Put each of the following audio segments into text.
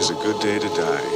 Today's a good day to die.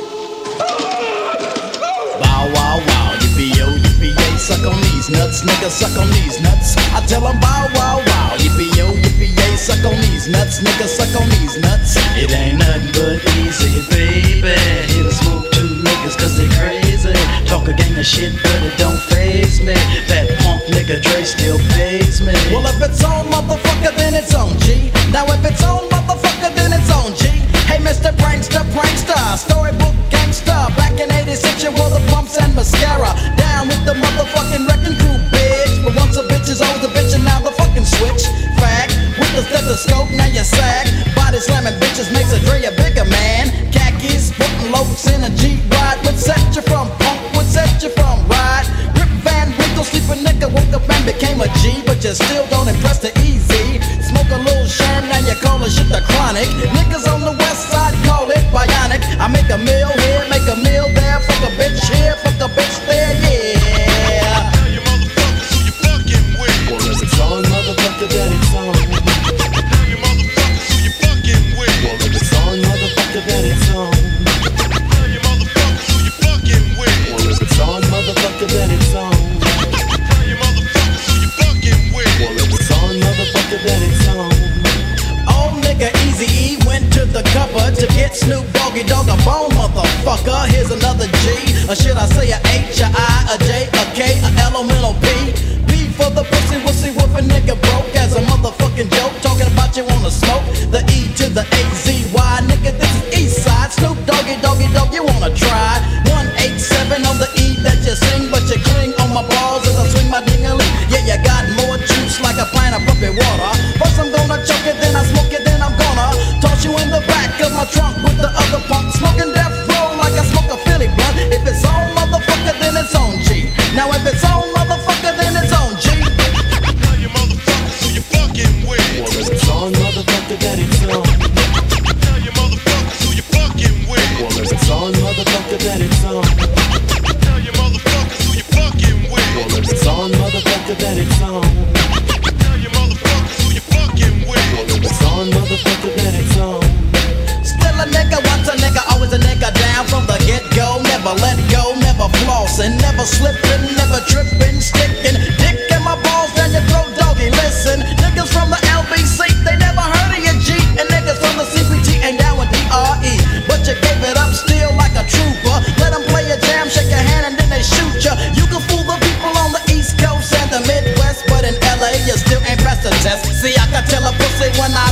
Bow wow wow, yippee-yo, yippee-yay, suck on these nuts, nigga, suck on these nuts. I tell 'em bow wow wow, yippee-yo, yippee-yay, suck on these nuts, nigga, suck on these nuts. It ain't nothing but easy, baby. Here to smoke two niggas cause they crazy. Talk a gang of shit but it don't faze me. That punk nigga Dre still pays me. Well if it's on motherfucker then it's on G. Now if it's on motherfucker then it's on G. Hey Mr. Prankster, prankster, storybook gangster. Back in 86 you wore the pumps and mascara. Down with the motherfucking wrecking crew, bitch. But once a bitch is old, the bitch and now the fucking switch. Fact, with the stethoscope, now you sag. Body slamming bitches makes a Dre a bigger man. Khakis, putting loafs in a G-Ride. Would set you from punk, would set you from ride. Rip Van Winkle, sleeping nigga, woke up and became a G. But you still don't impress the easy. Smoke a little sherm, now you call it shit the chronic. Niggas on the west side call it bionic. I make a meal here, make a meal there. Fuck a bitch here, fuck a bitch there, yeah. Tell you motherfuckers who you fucking with. Well, if it's on, motherfucker, then it's on. Tell you motherfuckers who you fucking with. Well, if it's on, motherfucker, then it's on. Tell you motherfuckers who you fucking with. Well, if it's on, motherfucker, then it's on. Tell you motherfuckers who you fucking with. Well, if it's on, motherfucker, then it's on. Old nigga Eazy-E went to the cupboard to get Snoop Doggy Dogg a bone, motherfucker. Here's another G, or should I say a H, a I, a J, a K, a elemental P. P for the pussy, wussy, whoopin' nigga broke as a motherfucking joke. Talking about you wanna smoke, the E to the A-Z-Y. Nigga, this is East Side, Snoop Doggy Doggy Dogg, you wanna try? 187 on the E that you sing, but you cling on my balls as I swing my ding-a-ling. Yeah, you got more juice like a pint of puppy water. First I'm gonna choke it, then I smoke it, then I'm gonna toss you in the back of my trunk with the other pump. Smoking death row like I smoke a Philly blunt. If it's on, motherfucker, then it's on G. Now if it's on, motherfucker, then it's on G. Tell you motherfuckers who you fucking with. Well, if it's on, motherfucker, then it's on. Tell you motherfuckers who you fucking with. Well, if it's on, motherfucker, then it's on. Tell you motherfuckers who you fucking with. Well, if it's on, motherfucker, then it's on. Tell you motherfuckers who you fucking with. Well, if it's on, motherfucker, then it's on. Still a nigga, once a nigga, always a nigga down from the get-go. Never let go, never flossing, never slipping, never tripping, sticking dick in my balls down your throat, doggy. Listen, niggas from the LBC, they never heard of your G. And niggas from the CPT ain't down with DRE. But you gave it up still like a trooper. Let them play a jam, shake your hand and then they shoot ya. You can fool the people on the East Coast and the Midwest, but in LA you still ain't passed the test. See, I can tell a pussy when I